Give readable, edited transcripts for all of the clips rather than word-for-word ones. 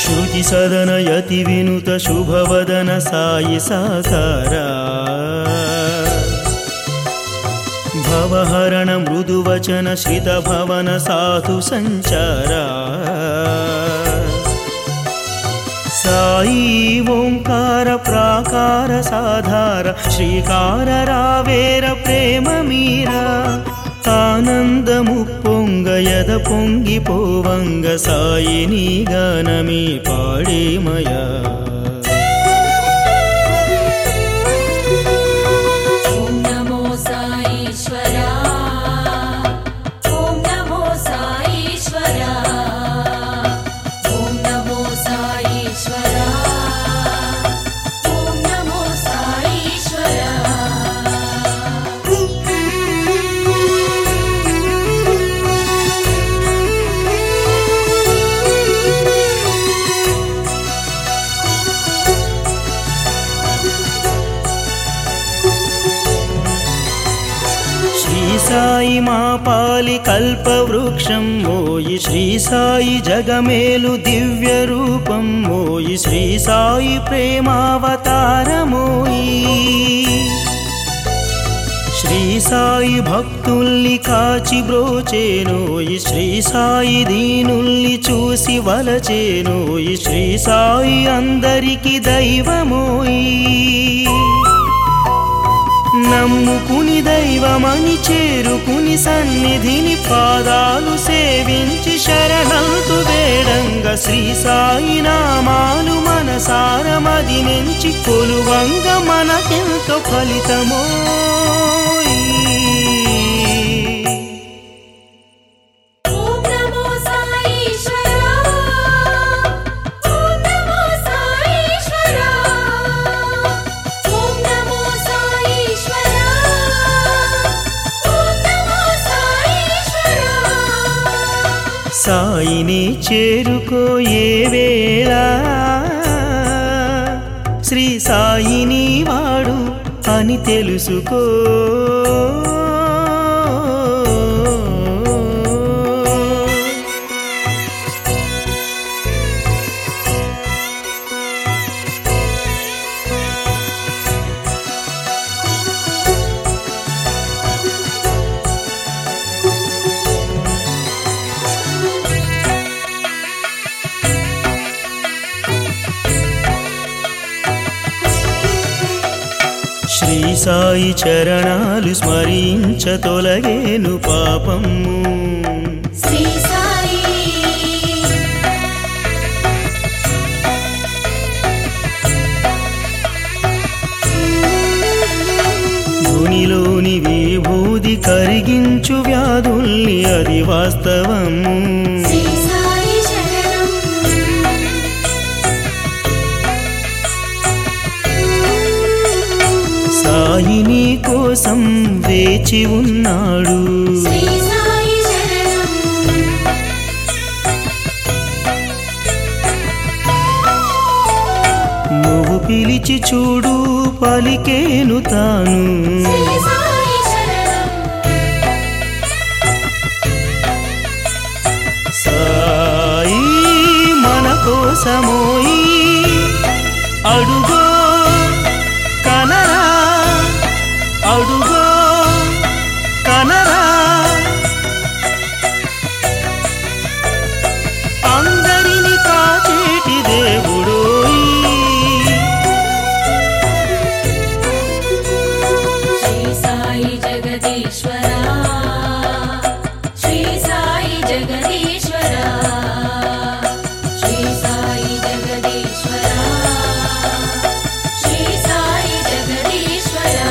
శృతి సదన యతి వినుత శుభవదన సాయి సాకారా భవహరణ మృదువచన శ్రిత భవన సాధు సంచారా సాయి ఓంకార ప్రాకార సాధార శ్రీకార రావేర ప్రేమ మీరా ఆనందము పొంగయద పొంగిపోవంగ సాయిని గానమే పాడేమయా సాయి మా పాలి కల్పవృక్షం మోయి శ్రీ సాయి జగమేలు దివ్య రూపం మోయి శ్రీ సాయి ప్రేమావతారమోయి శ్రీ సాయి భక్తుల్ని కాచి బ్రోచేనోయి శ్రీ సాయి దీనుల్ని చూసి వలచేనోయి శ్రీ సాయి అందరికి దైవమోయి నమ్ముకుని దైవమని చేరుకుని సన్నిధిని పాదాలు సేవించి శరణంతు వేడంగ శ్రీ సాయి నామాలు మనసార మదినించి కొలువంగ మనకెంతో ఫలితమో సాయిని చేరుకో ఏ వేళ శ్రీ సాయిని వాడు అని తెలుసుకో శ్రీ సాయి చరణాలు స్మరించ తొలగేను పాపము శ్రీ సాయి భూమిలోని విభూది కరిగించు వ్యాధుల్ని అది వాస్తవము సాయిని కోసం వేచి ఉన్నాడు నువ్వు పిలిచి చూడు పలికేను తాను సాయి మన కోసమోయి అడుగో కనరా అడుగో కనరా అందరిని కాచేటి దేవుడోయి శ్రీ సాయి జగదీశ్వరా శ్రీ సాయి జగదీశ్వరా శ్రీ సాయి జగదీశ్వరా శ్రీ సాయి జగదీశ్వరా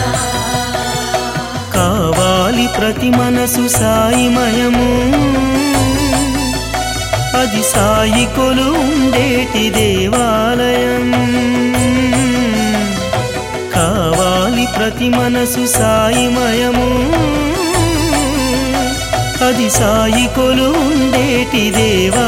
కావాలి ప్రతి మనసు సాయిమయము అది సాయి కొలు ఉండేటి దేవాలయం కావాలి ప్రతి మనసు సాయిమయము అది సాయి కొలు ఉండేటి దేవాలయం